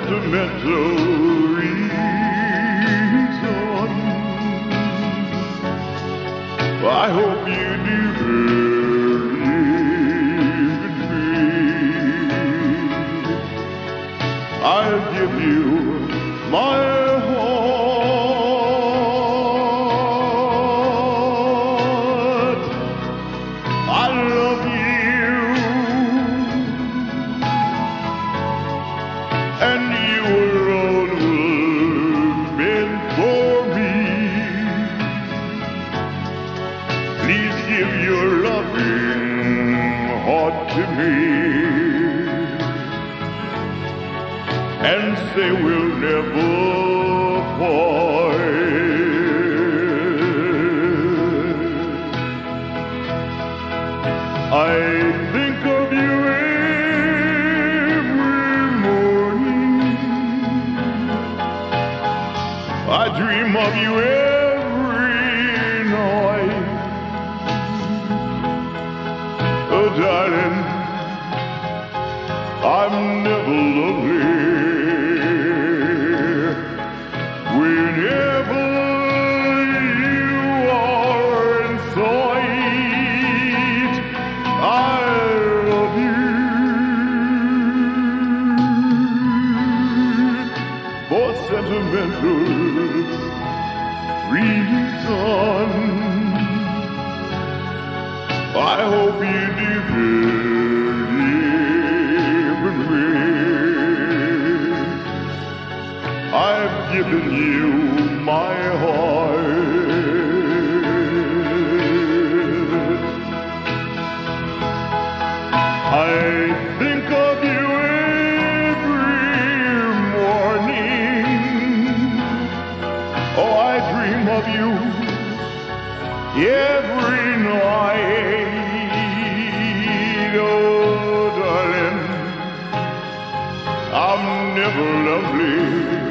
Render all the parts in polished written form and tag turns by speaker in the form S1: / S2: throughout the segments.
S1: sentimental reason. I hope you do believe in me. I'll give you my heart. I love you, and you alone meant for me. Please give your loving heart to me, and say we'll never part. I think of you every morning. I dream of you every night. Oh, darling, I'm never lonely. Whenever you are in sight, I love you. For sentimental reason, I hope you do believe in me. I've given you my heart. I think of you every morning. Oh, I dream of you every night. Oh, darling, I'm never lonely.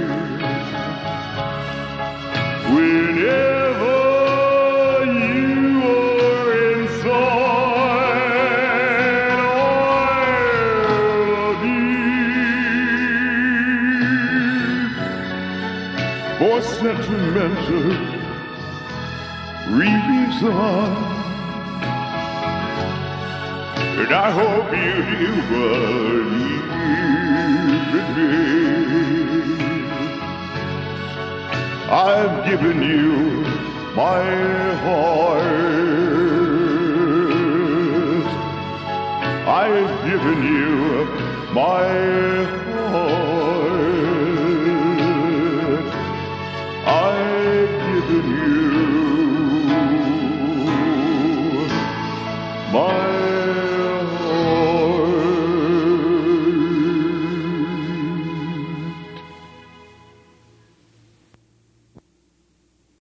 S1: Whenever you are inside, I love you. For sentimental reason, and I hope you do believe in me. I've given you my heart. I've given you my heart. I've given you my